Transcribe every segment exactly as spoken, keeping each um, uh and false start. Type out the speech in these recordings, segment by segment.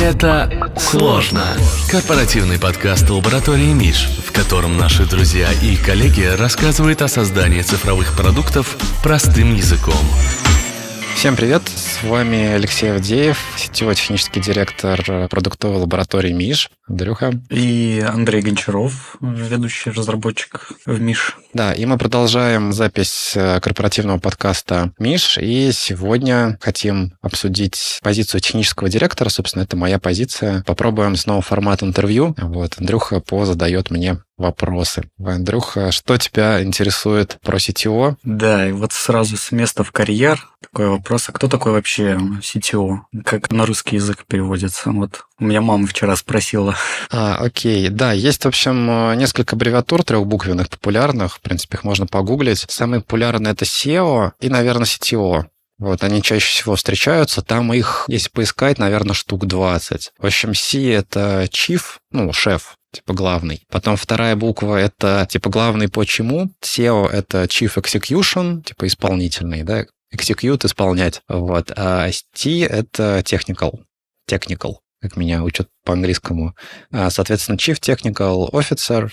Это сложно. Корпоративный подкаст лаборатории Миш, в котором наши друзья и коллеги рассказывают о создании цифровых продуктов простым языком. Всем привет, с вами Алексей Авдеев, сетевой технический директор продуктовой лаборатории Миш. Андрюха. И Андрей Гончаров, ведущий разработчик в Миш. Да, и мы продолжаем запись корпоративного подкаста Миш, и сегодня хотим обсудить позицию технического директора, собственно, это моя позиция. Попробуем снова формат интервью. Вот, Андрюха позадает мне вопросы. Андрюха, что тебя интересует про си ти о? Да, и вот сразу с места в карьер такой вопрос, а кто такой вообще си ти о? Как на русский язык переводится? Вот у меня мама вчера спросила. А, окей, да, есть, в общем, несколько аббревиатур трехбуквенных, популярных, в принципе, их можно погуглить. Самые популярные это сео и, наверное, си ти о. Вот, они чаще всего встречаются, там их, если поискать, наверное, штук двадцать. В общем, C — это chief, ну, шеф, типа главный. Потом вторая буква — это типа главный почему. сео — это Chief Execution, типа исполнительный, да, execute — исполнять. Вот. А T — это technical, technical, как меня учат по-английскому. Соответственно, Chief Technical Officer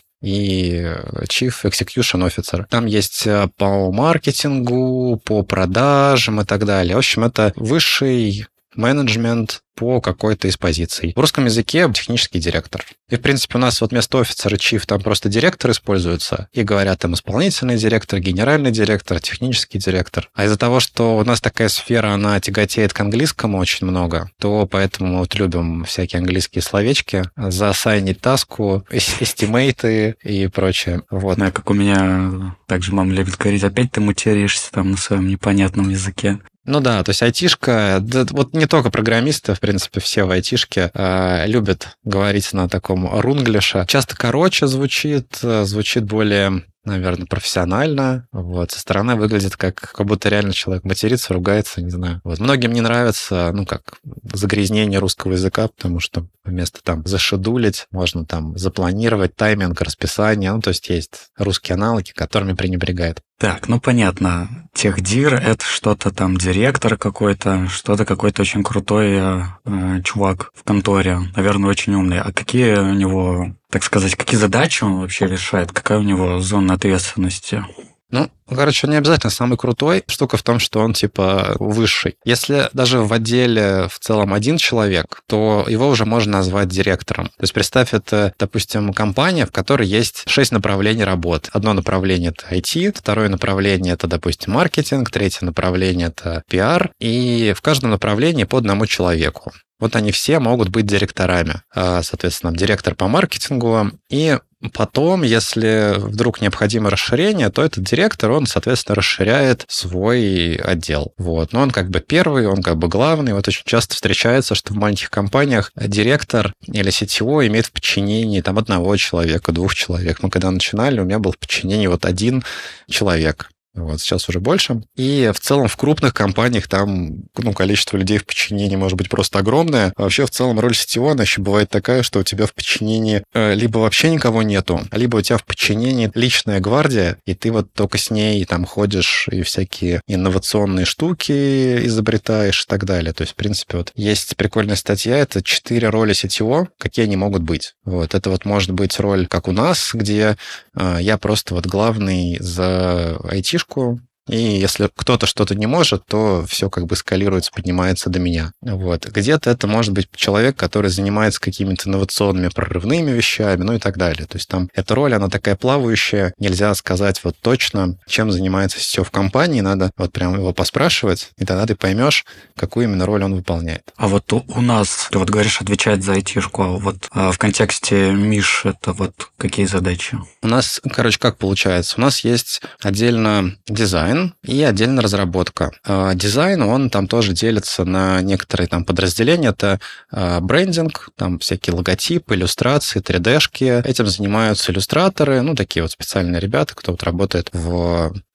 и Chief Execution Officer. Там есть по маркетингу, по продажам и так далее. В общем, это высший менеджмент по какой-то из позиций. В русском языке технический директор. И, в принципе, у нас вот вместо офицера chief там просто директор используется. И говорят там исполнительный директор, генеральный директор, технический директор. А из-за того, что у нас такая сфера, она тяготеет к английскому очень много, то поэтому мы вот любим всякие английские словечки. Заасайнить таску, эстимейты и прочее. Вот. Да, как у меня также мама любит говорить, опять ты материшься там на своем непонятном языке. Ну да, то есть айтишка, да, вот не только программисты, в принципе, все в айтишке э, любят говорить на таком рунглише. Часто короче звучит, звучит более, наверное, профессионально. Вот. Со стороны выглядит как, как будто реально человек матерится, ругается, не знаю. Вот. Многим не нравится, ну, как загрязнение русского языка, потому что вместо там зашедулить можно там запланировать тайминг, расписание. Ну, то есть есть русские аналоги, которыми пренебрегает. Так, ну понятно. Техдир — это что-то там директор какой-то, что-то какой-то очень крутой э, чувак в конторе, наверное, очень умный. А какие у него, так сказать, какие задачи он вообще решает? Какая у него зона ответственности? Ну, короче, он не обязательно самый крутой. Штука в том, что он, типа, высший. Если даже в отделе в целом один человек, то его уже можно назвать директором. То есть представь, это, допустим, компания, в которой есть шесть направлений работы. Одно направление — это ай ти, второе направление — это, допустим, маркетинг, третье направление — это пи ар, и в каждом направлении по одному человеку. Вот они все могут быть директорами. Соответственно, директор по маркетингу. И потом, если вдруг необходимо расширение, то этот директор, он, соответственно, расширяет свой отдел. Вот. Но он как бы первый, он как бы главный. Вот очень часто встречается, что в маленьких компаниях директор или си ти о имеет в подчинении там одного человека, двух человек. Мы когда начинали, у меня был в подчинении вот один человек. Вот, сейчас уже больше. И в целом в крупных компаниях там ну, количество людей в подчинении может быть просто огромное. А вообще в целом роль си ти о, она еще бывает такая, что у тебя в подчинении э, либо вообще никого нету, либо у тебя в подчинении личная гвардия, и ты вот только с ней там ходишь и всякие инновационные штуки изобретаешь и так далее. То есть, в принципе, вот есть прикольная статья, это четыре роли си ти о, какие они могут быть. Вот, это вот может быть роль, как у нас, где э, я просто вот главный за ай ти, и если кто-то что-то не может, то все как бы скалируется, поднимается до меня. Вот. Где-то это может быть человек, который занимается какими-то инновационными прорывными вещами, ну и так далее. То есть там эта роль, она такая плавающая, нельзя сказать вот точно, чем занимается все в компании, надо вот прям его поспрашивать, и тогда ты поймешь, какую именно роль он выполняет. А вот у, у нас, ты вот говоришь, отвечать за айтишку, а вот а в контексте Миш это вот какие задачи? У нас, короче, как получается? У нас есть отдельно дизайн и отдельно разработка. Дизайн, он там тоже делится на некоторые там подразделения. Это брендинг, там всякие логотипы, иллюстрации, три дэ-шки. Этим занимаются иллюстраторы, ну, такие вот специальные ребята, кто вот работает в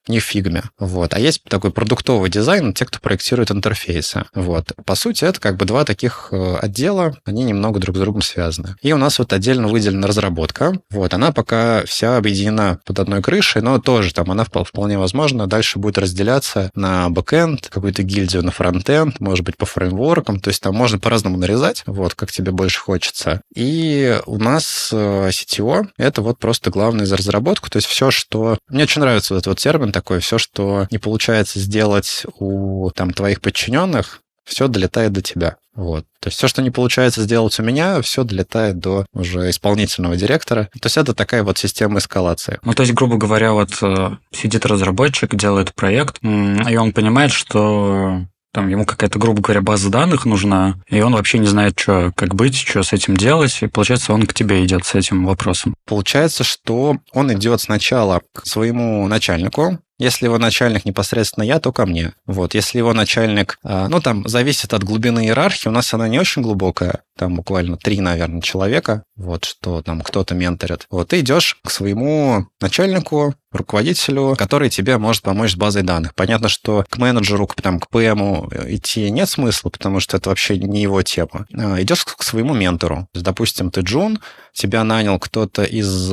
не в Figma. Вот. А есть такой продуктовый дизайн, те, кто проектирует интерфейсы. Вот. По сути, это как бы два таких отдела, они немного друг с другом связаны. И у нас вот отдельно выделена разработка. Вот. Она пока вся объединена под одной крышей, но тоже там она вполне возможно дальше будет разделяться на бэкэнд, какую-то гильдию на фронтенд, может быть, по фреймворкам. То есть там можно по-разному нарезать, вот, как тебе больше хочется. И у нас си ти о — это вот просто главное за разработку. То есть все, что... Мне очень нравится вот этот вот термин такой, все, что не получается сделать у там, твоих подчиненных, все долетает до тебя. Вот. То есть все, что не получается сделать у меня, все долетает до уже исполнительного директора. То есть это такая вот система эскалации. Ну, то есть, грубо говоря, вот сидит разработчик, делает проект, и он понимает, что там ему какая-то, грубо говоря, база данных нужна, и он вообще не знает, что, как быть, что с этим делать, и, получается, он к тебе идет с этим вопросом. Получается, что он идет сначала к своему начальнику. Если его начальник непосредственно я, то ко мне. Вот. Если его начальник, ну, там, зависит от глубины иерархии, у нас она не очень глубокая, там буквально три, наверное, человека, вот, что там кто-то менторит. Вот, ты идешь к своему начальнику, руководителю, который тебе может помочь с базой данных. Понятно, что к менеджеру, к, там, к пи эм идти нет смысла, потому что это вообще не его тема. Идешь к своему ментору. Допустим, ты джун, тебя нанял кто-то из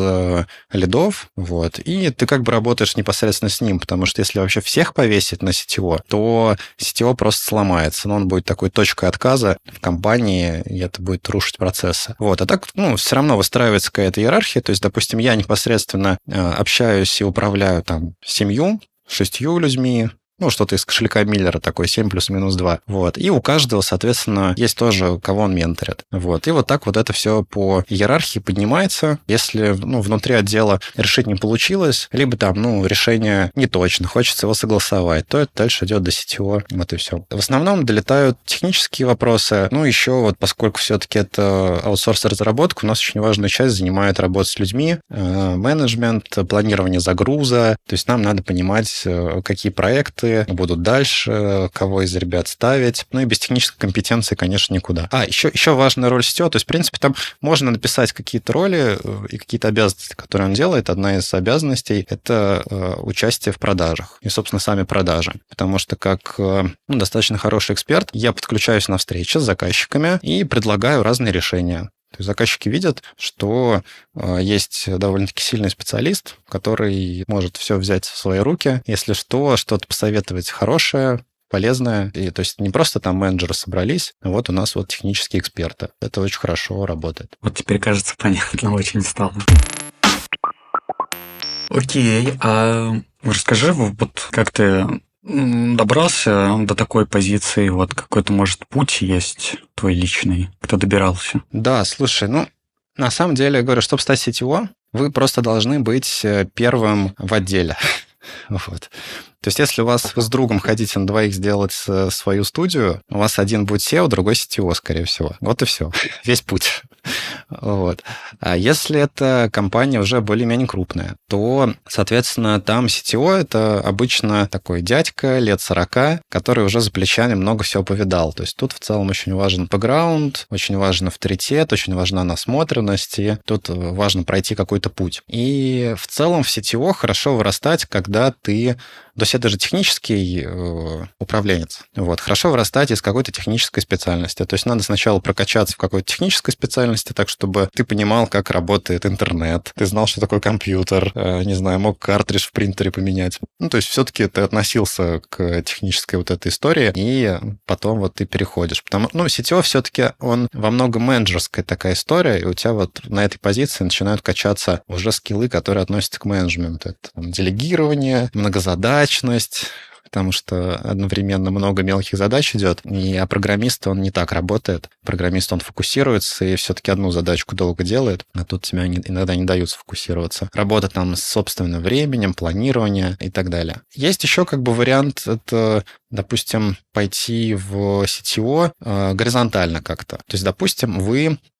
лидов, вот, и ты как бы работаешь непосредственно с ним, потому что если вообще всех повесить на си ти о, то си ти о просто сломается, но он будет такой точкой отказа в компании, и это будет рушить процессы. Вот, а так, ну, все равно выстраивается какая-то иерархия, то есть, допустим, я непосредственно общаюсь и управляю там семью, шестью людьми, ну, что-то из кошелька Миллера такой, семь плюс-минус два. Вот. И у каждого, соответственно, есть тоже, кого он менторит. Вот. И вот так вот это все по иерархии поднимается. Если, ну, внутри отдела решить не получилось, либо там, ну, решение не точно, хочется его согласовать, то это дальше идет до си ти о. Вот и все. В основном долетают технические вопросы. Ну, еще вот, поскольку все-таки это аутсорс-разработка, у нас очень важную часть занимает работа с людьми, менеджмент, планирование загруза. То есть нам надо понимать, какие проекты будут дальше, кого из ребят ставить. Ну и без технической компетенции, конечно, никуда. А, еще, еще важная роль си ти о. То есть, в принципе, там можно написать какие-то роли и какие-то обязанности, которые он делает. Одна из обязанностей — это участие в продажах. И, собственно, сами продажи. Потому что, как ну, достаточно хороший эксперт, я подключаюсь на встречи с заказчиками и предлагаю разные решения. То есть заказчики видят, что есть довольно-таки сильный специалист, который может все взять в свои руки, если что, что-то посоветовать хорошее, полезное. И, то есть не просто там менеджеры собрались, а вот у нас вот технические эксперты. Это очень хорошо работает. Вот теперь, кажется, понятно очень стало. Окей, а расскажи, вот как ты добрался до такой позиции, вот какой-то, может, путь есть твой личный, кто добирался? Да, слушай, ну, на самом деле, я говорю, чтобы стать си ти о, вы просто должны быть первым в отделе. Вот. То есть, если у вас вы с другом хотите на двоих сделать свою студию, у вас один будет сео, другой си ти о, скорее всего. Вот и все. Весь путь. Вот. А если это компания уже более-менее крупная, то, соответственно, там си ти о — это обычно такой дядька лет сорока, который уже за плечами много всего повидал. То есть тут в целом очень важен бэкграунд, очень важен авторитет, очень важна насмотренность, и тут важно пройти какой-то путь. И в целом в си ти о хорошо вырастать, когда ты... То есть это же технический э, управленец. Вот. Хорошо вырастать из какой-то технической специальности. То есть надо сначала прокачаться в какой-то технической специальности, так, чтобы ты понимал, как работает интернет, ты знал, что такое компьютер, э, не знаю, мог картридж в принтере поменять. Ну, то есть все-таки ты относился к технической вот этой истории, и потом вот ты переходишь. Потому, ну, си ти о все-таки, он во многом менеджерская такая история, и у тебя вот на этой позиции начинают качаться уже скиллы, которые относятся к менеджменту. Это там, делегирование, многозадачность, потому что одновременно много мелких задач идет, и а программист, он не так работает. Программист, он фокусируется и все-таки одну задачку долго делает, а тут тебя иногда не дают сфокусироваться. Работа там с собственным временем, планирование и так далее. Есть еще как бы вариант, это, допустим, пойти в си ти о э, горизонтально как-то. То есть, допустим, вы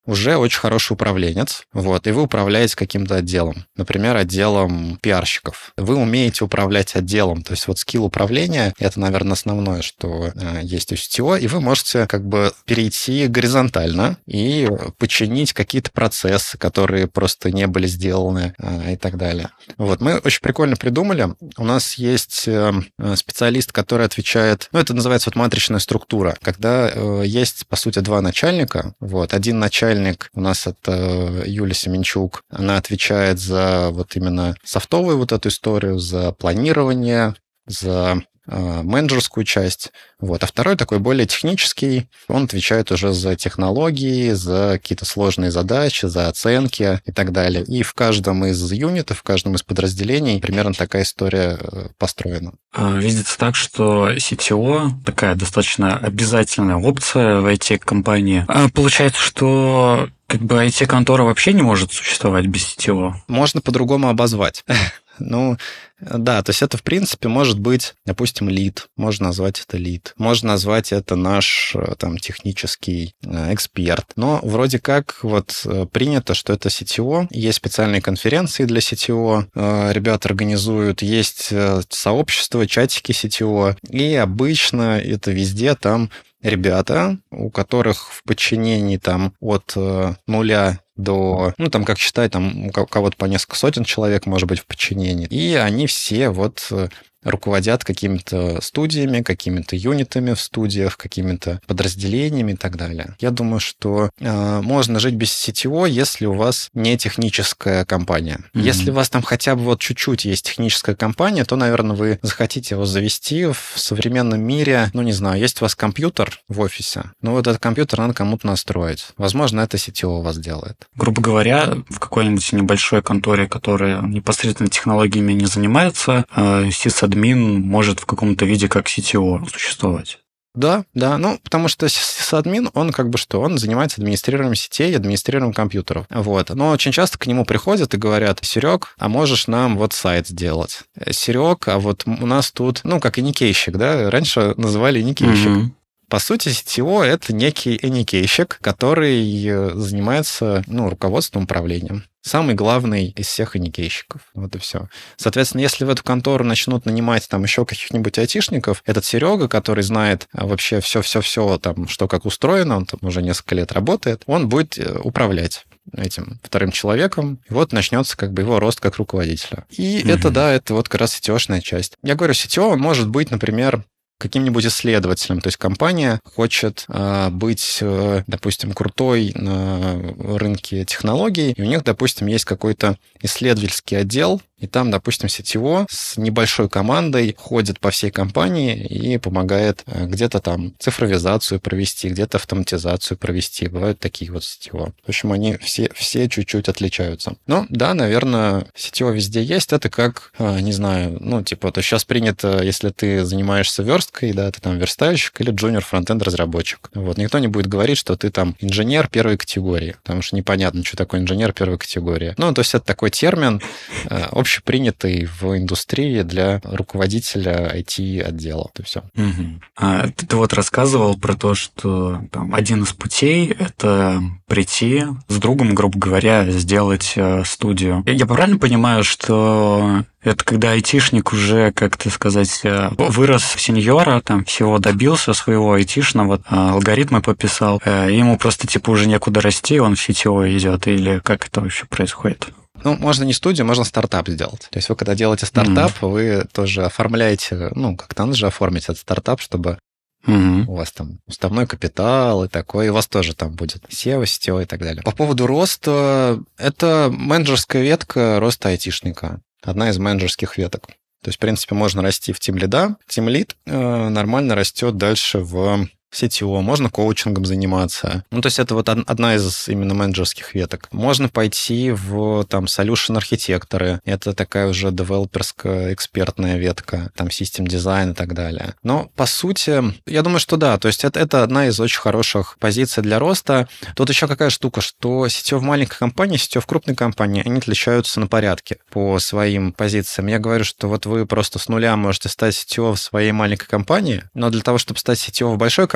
уже очень хороший управленец, вот, и вы управляете каким-то отделом, например, отделом пиарщиков. Вы умеете управлять отделом, то есть вот скилл управления — это, наверное, основное, что э, есть у си ти о, и вы можете как бы перейти горизонтально и починить какие-то процессы, которые просто не были сделаны э, и так далее. Вот, мы очень прикольно придумали. У нас есть э, специалист, который отвечает, ну, это называется вот матричная структура, когда э, есть, по сути, два начальника, вот, один начальник у нас это Юлия Семенчук. Она отвечает за вот именно софтовую вот эту историю, за планирование, за э, менеджерскую часть. Вот. А второй такой более технический, он отвечает уже за технологии, за какие-то сложные задачи, за оценки и так далее. И в каждом из юнитов, в каждом из подразделений примерно такая история построена. Видится так, что си ти о такая достаточно обязательная опция в ай ти-компании. Получается, что как бы ай ти-контора вообще не может существовать без си ти о? Можно по-другому обозвать. Ну, да, то есть это, в принципе, может быть, допустим, лид. Можно назвать это лид. Можно назвать это наш там технический эксперт. Но вроде как вот принято, что это си ти о. Есть специальные конференции для си ти о. Ребята организуют. Есть сообщество, чатики си ти о. И обычно это везде там ребята, у которых в подчинении там от нуля до, ну, там, как считать, там, у кого-то по несколько сотен человек, может быть, в подчинении. И они все вот руководят какими-то студиями, какими-то юнитами в студиях, какими-то подразделениями и так далее. Я думаю, что э, можно жить без си ти о, если у вас не техническая компания. Mm-hmm. Если у вас там хотя бы вот чуть-чуть есть техническая компания, то, наверное, вы захотите его завести в современном мире. Ну, не знаю, есть у вас компьютер в офисе, но вот этот компьютер надо кому-то настроить. Возможно, это си ти о у вас делает. Грубо говоря, в какой-нибудь небольшой конторе, которая непосредственно технологиями не занимается, э, сисадмин может в каком-то виде как си ти о существовать. Да, да, ну, потому что сисадмин, он как бы что, он занимается администрированием сетей, администрированием компьютеров, вот. Но очень часто к нему приходят и говорят: Серег, а можешь нам вот сайт сделать? Серег, а вот у нас тут, ну, как и никейщик, да, раньше называли никейщик. Mm-hmm. По сути, си ти о — это некий эникейщик, который занимается, ну, руководством, управлением. Самый главный из всех эникейщиков. Вот и все. Соответственно, если в эту контору начнут нанимать там еще каких-нибудь айтишников, этот Серега, который знает вообще все-все-все, там, что как устроено, он там уже несколько лет работает, он будет управлять этим вторым человеком, и вот начнется как бы его рост как руководителя. И mm-hmm. это, да, это вот как раз си ти о-шная часть. Я говорю, си ти о, он может быть, например, каким-нибудь исследователем. То есть компания хочет э, быть, э, допустим, крутой на рынке технологий, и у них, допустим, есть какой-то исследовательский отдел, и там, допустим, си ти о с небольшой командой ходит по всей компании и помогает где-то там цифровизацию провести, где-то автоматизацию провести. Бывают такие вот си ти о. В общем, они все, все чуть-чуть отличаются. Но да, наверное, си ти о везде есть. Это как, не знаю, ну, типа, то сейчас принято, если ты занимаешься версткой, да, ты там верстальщик или джуниор фронтенд разработчик. Вот. Никто не будет говорить, что ты там инженер первой категории, потому что непонятно, что такое инженер первой категории. Ну, то есть это такой термин, общепринятый в индустрии для руководителя ай ти-отдела. Это все. Угу. А, ты, ты вот рассказывал про то, что там, один из путей — это прийти с другом, грубо говоря, сделать э, студию. Я, я правильно понимаю, что это когда айтишник уже, как ты сказать, вырос в сеньора, там всего добился своего айтишного, алгоритмы пописал, и ему просто типа уже некуда расти, он в си ти о идет, или как это вообще происходит? Ну, можно не студию, можно стартап сделать. То есть вы, когда делаете стартап, mm-hmm. вы тоже оформляете, ну, как-то надо же оформить этот стартап, чтобы mm-hmm. у вас там уставной капитал и такое, и у вас тоже там будет сео, си ти о и так далее. По поводу роста, это менеджерская ветка роста айтишника. Одна из менеджерских веток. То есть, в принципе, можно расти в тимлида. Тимлид э, нормально растет дальше в си ти о, можно коучингом заниматься. Ну, то есть это вот одна из именно менеджерских веток. Можно пойти в там solution архитекторы. Это такая уже девелоперская экспертная ветка, там систем дизайн и так далее. Но, по сути, я думаю, что да. То есть это, это одна из очень хороших позиций для роста. Тут еще какая штука, что си ти о в маленькой компании, си ти о в крупной компании, они отличаются на порядке по своим позициям. Я говорю, что вот вы просто с нуля можете стать си ти о в своей маленькой компании, но для того, чтобы стать си ти о в большой компании,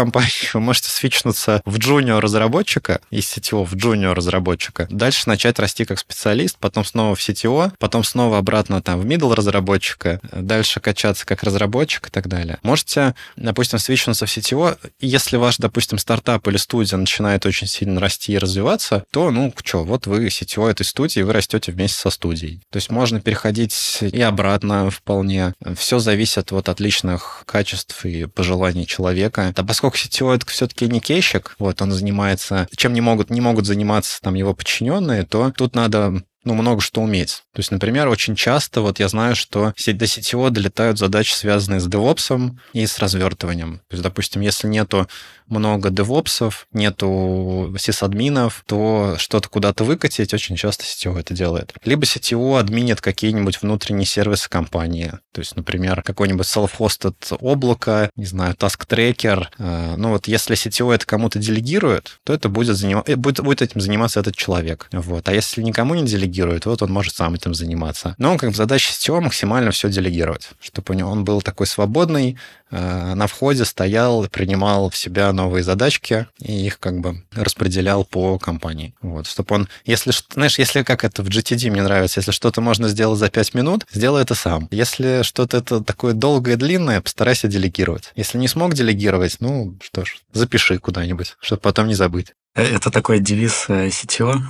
компании вы можете свичнуться в джуниор-разработчика, из си ти о в джуниор-разработчика, дальше начать расти как специалист, потом снова в си ти о, потом снова обратно там в middle-разработчика, дальше качаться как разработчик и так далее. Можете, допустим, свичнуться в си ти о, и если ваш, допустим, стартап или студия начинает очень сильно расти и развиваться, то, ну, что, вот вы си ти о этой студии, вы растете вместе со студией. То есть можно переходить и обратно вполне. Все зависит вот от личных качеств и пожеланий человека. А поскольку си ти о это все-таки не кейщик, вот он занимается, чем не могут, не могут заниматься там его подчиненные, то тут надо ну, много что уметь. То есть, например, очень часто вот я знаю, что до си ти о долетают задачи, связанные с DevOps и с развертыванием. То есть, допустим, если нету много девопсов, нету сисадминов, то что-то куда-то выкатить очень часто си ти о это делает. Либо си ти о админит какие-нибудь внутренние сервисы компании. То есть, например, какой-нибудь self-hosted облако, не знаю, task-tracker. Ну вот если си ти о это кому-то делегирует, то это будет, заним... будет, будет этим заниматься этот человек. Вот. А если никому не делегирует, вот он может сам этим заниматься. Но как бы задача си ти о максимально все делегировать, чтобы у него он был такой свободный, на входе стоял, принимал в себя новые задачки и их как бы распределял по компании. Вот, чтобы он, если, знаешь, если как это в джи ти ди мне нравится, если что-то можно сделать за пять минут, сделай это сам. Если что-то это такое долгое, длинное, постарайся делегировать. Если не смог делегировать, ну, что ж, запиши куда-нибудь, чтобы потом не забыть. Это такой девиз си ти о?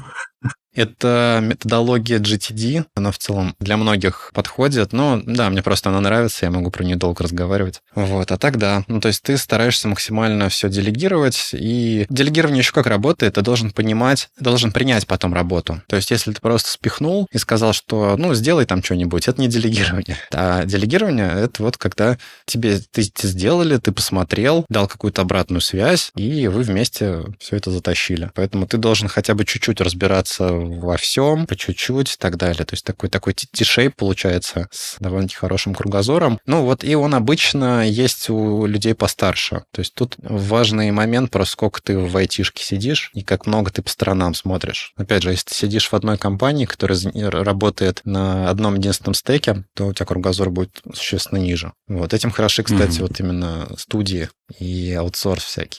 Это методология джи ти ди, она в целом для многих подходит, но да, мне просто она нравится, я могу про нее долго разговаривать. Вот, а так да, ну то есть ты стараешься максимально все делегировать, и делегирование еще как работает, ты должен понимать, должен принять потом работу. То есть если ты просто спихнул и сказал, что ну сделай там что-нибудь, это не делегирование. А делегирование — это вот когда тебе ты, ты сделали, ты посмотрел, дал какую-то обратную связь, и вы вместе все это затащили. Поэтому ты должен хотя бы чуть-чуть разбираться во всем, по чуть-чуть и так далее. То есть такой, такой ти-шейп получается с довольно-таки хорошим кругозором. Ну вот и он обычно есть у людей постарше. То есть тут важный момент, просто сколько ты в айтишке сидишь и как много ты по сторонам смотришь. Опять же, если ты сидишь в одной компании, которая работает на одном единственном стеке, то у тебя кругозор будет существенно ниже. Вот этим хороши, кстати, mm-hmm. вот именно студии и аутсорс всякий.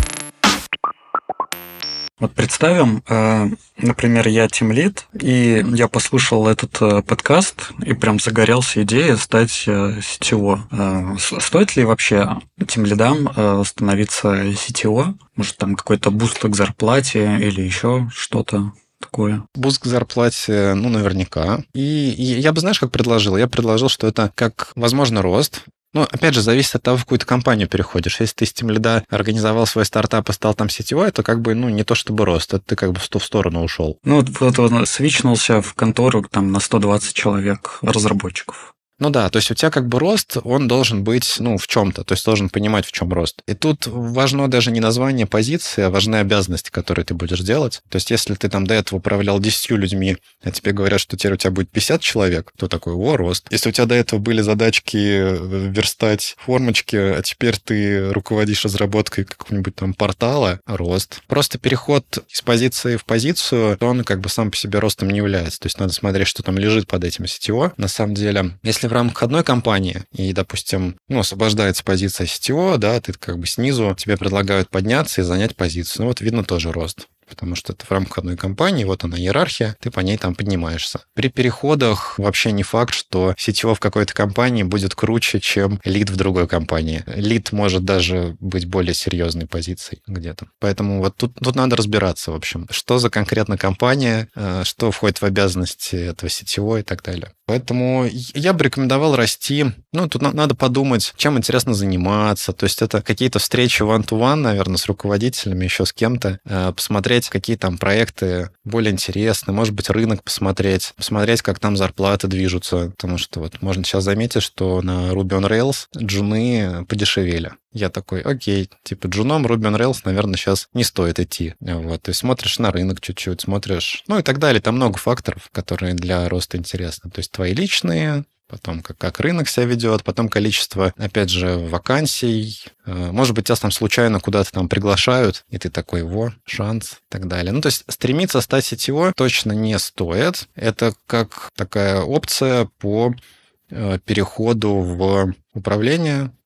Вот представим, например, я тимлид, и я послушал этот подкаст и прям загорелся идеей стать си ти о. Стоит ли вообще тимлидам становиться си ти о? Может, там какой-то буст к зарплате или еще что-то такое? Буст к зарплате, ну, наверняка. И, и я бы, знаешь, как предложил? Я предложил, что это как, возможно, рост. Ну, опять же, зависит от того, в какую-то компанию переходишь. Если ты с тимлида организовал свой стартап и стал там си ти о, это как бы, ну, не то чтобы рост, это ты как бы в ту сторону ушел. Ну, вот он свичнулся в контору там на сто двадцать человек разработчиков. Ну да, то есть у тебя как бы рост, он должен быть, ну, в чем-то, то есть должен понимать, в чем рост. И тут важно даже не название позиции, а важны обязанности, которые ты будешь делать. То есть если ты там до этого управлял десятью людьми, а тебе говорят, что теперь у тебя будет пятьдесят человек, то такой, о, рост. Если у тебя до этого были задачки верстать формочки, а теперь ты руководишь разработкой какого-нибудь там портала, рост. Просто переход из позиции в позицию, он как бы сам по себе ростом не является. То есть надо смотреть, что там лежит под этим си ти о. На самом деле, если в рамках одной компании и, допустим, ну, освобождается позиция си ти о, да, ты как бы снизу, тебе предлагают подняться и занять позицию. Ну, вот видно тоже рост. Потому что это в рамках одной компании, вот она иерархия, ты по ней там поднимаешься. При переходах вообще не факт, что си ти о в какой-то компании будет круче, чем лид в другой компании. Лид может даже быть более серьезной позицией где-то. Поэтому вот тут, тут надо разбираться, в общем, что за конкретно компания, что входит в обязанности этого си ти о и так далее. Поэтому я бы рекомендовал расти. Ну, тут надо подумать, чем интересно заниматься. То есть это какие-то встречи one-to-one, наверное, с руководителями, еще с кем-то, посмотреть, какие там проекты более интересны, может быть, рынок посмотреть, посмотреть, как там зарплаты движутся, потому что вот можно сейчас заметить, что на Ruby on Rails джуны подешевели. Я такой, окей, типа джуном Ruby on Rails, наверное, сейчас не стоит идти. Вот, то есть смотришь на рынок чуть-чуть, смотришь, ну и так далее. Там много факторов, которые для роста интересны. То есть твои личные, потом как, как рынок себя ведет, потом количество, опять же, вакансий. Может быть, тебя там случайно куда-то там приглашают, и ты такой, во, шанс, и так далее. Ну, то есть стремиться стать си ти о точно не стоит. Это как такая опция по переходу в управление,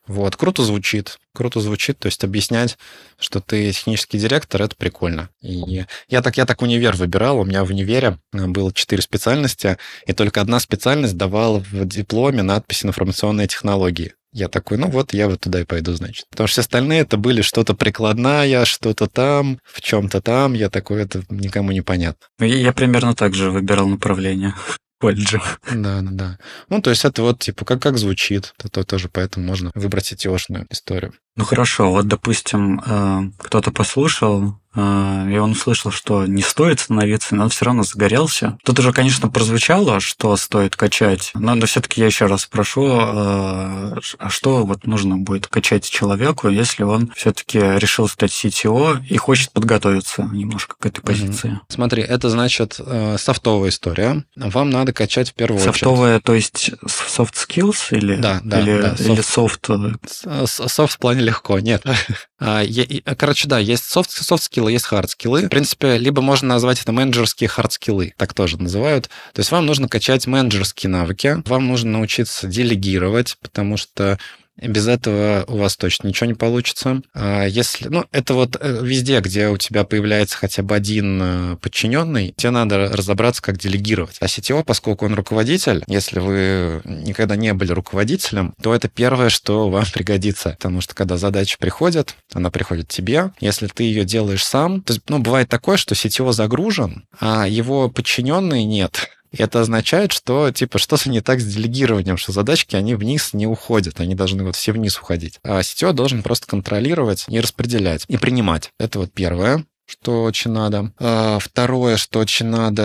Вот, круто звучит. Круто звучит, то есть объяснять, что ты технический директор, это прикольно. И я так, я так универ выбирал, у меня в универе было четыре специальности, и только одна специальность давала в дипломе надпись «информационные технологии». Я такой, ну вот, я вот туда и пойду, значит. Потому что все остальные это были что-то прикладное, что-то там, в чем-то там. Я такой, это никому не понятно. Я, я примерно так же выбирал направление в колледже. Да, да, да. Ну, то есть это вот, типа, как, как звучит. Это то, тоже поэтому можно выбрать сетевошную историю. Ну хорошо, вот, допустим, кто-то послушал, и он услышал, что не стоит становиться, но он все равно загорелся. Тут уже, конечно, прозвучало, что стоит качать, но, но все-таки я еще раз спрошу, а что вот нужно будет качать человеку, если он все-таки решил стать си ти о и хочет подготовиться немножко к этой позиции? Угу. Смотри, это значит софтовая история. Вам надо качать в первую софтовая, очередь. То есть soft skills или, да, да, или, да, или soft? Софт в плане легко, нет. Короче, да, есть софт-скиллы, есть хард-скиллы. В принципе, либо можно назвать это менеджерские хард-скиллы, так тоже называют. То есть вам нужно качать менеджерские навыки, вам нужно научиться делегировать, потому что без этого у вас точно ничего не получится. Если, ну, это вот везде, где у тебя появляется хотя бы один подчиненный, тебе надо разобраться, как делегировать. А си ти о, поскольку он руководитель, если вы никогда не были руководителем, то это первое, что вам пригодится. Потому что когда задача приходит, она приходит тебе. Если ты ее делаешь сам, то, ну, бывает такое, что си ти о загружен, а его подчиненные нет. И это означает, что, типа, что-то не так с делегированием, что задачки, они вниз не уходят, они должны вот все вниз уходить. А си ти о должен просто контролировать и распределять, и принимать. Это вот первое, что очень надо. А второе, что очень надо,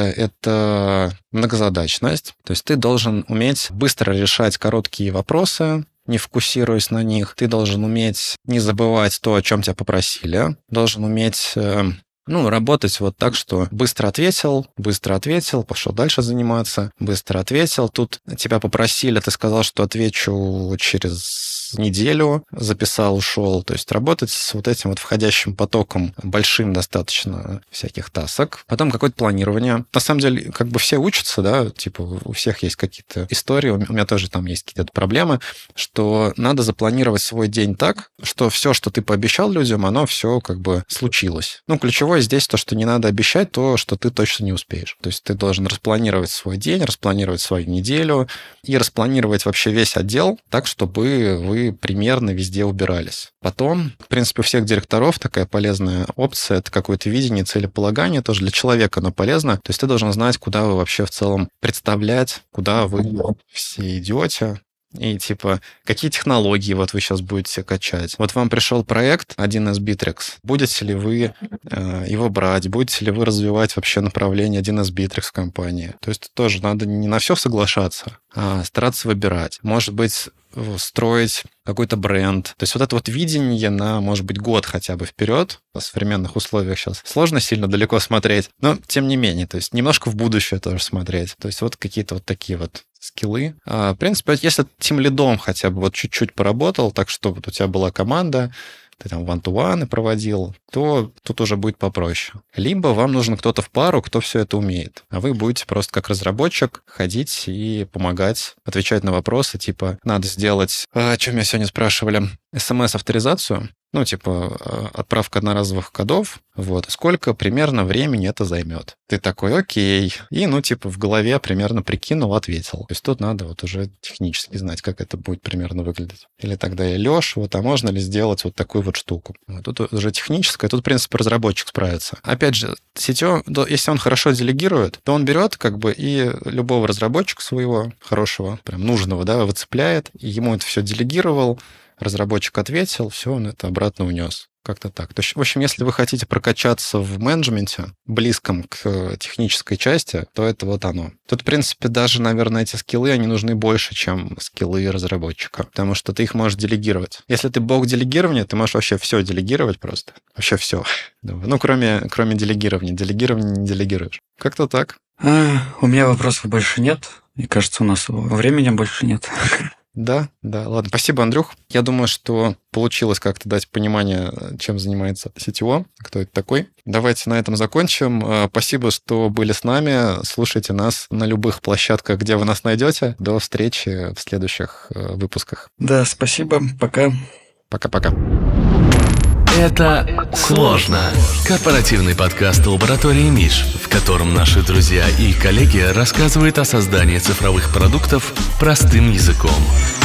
это многозадачность. То есть ты должен уметь быстро решать короткие вопросы, не фокусируясь на них. Ты должен уметь не забывать то, о чем тебя попросили. Должен уметь... Ну, работать вот так, что быстро ответил, быстро ответил, пошел дальше заниматься, быстро ответил. Тут тебя попросили, ты сказал, что отвечу через неделю, записал, ушел. То есть работать с вот этим вот входящим потоком, большим достаточно всяких тасок. Потом какое-то планирование. На самом деле, как бы все учатся, да, типа у всех есть какие-то истории, у меня тоже там есть какие-то проблемы, что надо запланировать свой день так, что все, что ты пообещал людям, оно все как бы случилось. Ну, ключевое здесь то, что не надо обещать то, что ты точно не успеешь. То есть ты должен распланировать свой день, распланировать свою неделю и распланировать вообще весь отдел так, чтобы вы примерно везде убирались. Потом, в принципе, у всех директоров такая полезная опция, это какое-то видение, целеполагание, тоже для человека оно полезно. То есть ты должен знать, куда вы вообще в целом представлять, куда вы все идете. И типа, какие технологии вот вы сейчас будете качать? Вот вам пришел проект один эс Bittrex. Будете ли вы э, его брать? Будете ли вы развивать вообще направление один эс Bittrex в компании? То есть тоже надо не на все соглашаться, а стараться выбирать. Может быть, строить какой-то бренд. То есть вот это вот видение на, может быть, год хотя бы вперед, в современных условиях сейчас сложно сильно далеко смотреть, но тем не менее, то есть немножко в будущее тоже смотреть. То есть вот какие-то вот такие вот скиллы. А, в принципе, если тимлидом хотя бы вот чуть-чуть поработал, так что вот у тебя была команда, ты там one-to-one проводил, то тут уже будет попроще. Либо вам нужен кто-то в пару, кто все это умеет, а вы будете просто как разработчик ходить и помогать, отвечать на вопросы, типа, надо сделать, о чем меня сегодня спрашивали, эс эм эс-авторизацию, ну, типа, отправка одноразовых кодов, вот, сколько примерно времени это займет. Ты такой, окей, и, ну, типа, в голове примерно прикинул, ответил. То есть тут надо вот уже технически знать, как это будет примерно выглядеть. Или тогда, Лёш, вот, а можно ли сделать вот такую вот штуку? Вот, тут уже техническое, тут, в принципе, разработчик справится. Опять же, си ти о, если он хорошо делегирует, то он берет, как бы, и любого разработчика своего, хорошего, прям нужного, да, выцепляет, и ему это все делегировал, разработчик ответил, все, он это обратно унес. Как-то так. То есть, в общем, если вы хотите прокачаться в менеджменте, близком к технической части, то это вот оно. Тут, в принципе, даже, наверное, эти скиллы, они нужны больше, чем скиллы разработчика, потому что ты их можешь делегировать. Если ты бог делегирования, ты можешь вообще все делегировать просто. Вообще все. Ну, кроме, кроме делегирования. Делегирование не делегируешь. Как-то так. А, у меня вопросов больше нет. Мне кажется, у нас времени больше нет. Да, да. Ладно, спасибо, Андрюх. Я думаю, что получилось как-то дать понимание, чем занимается си ти о, кто это такой. Давайте на этом закончим. Спасибо, что были с нами. Слушайте нас на любых площадках, где вы нас найдете. До встречи в следующих выпусках. Да, спасибо. Пока. Пока-пока. Это «Сложно». Корпоративный подкаст лаборатории Миш, в котором наши друзья и коллеги рассказывают о создании цифровых продуктов простым языком.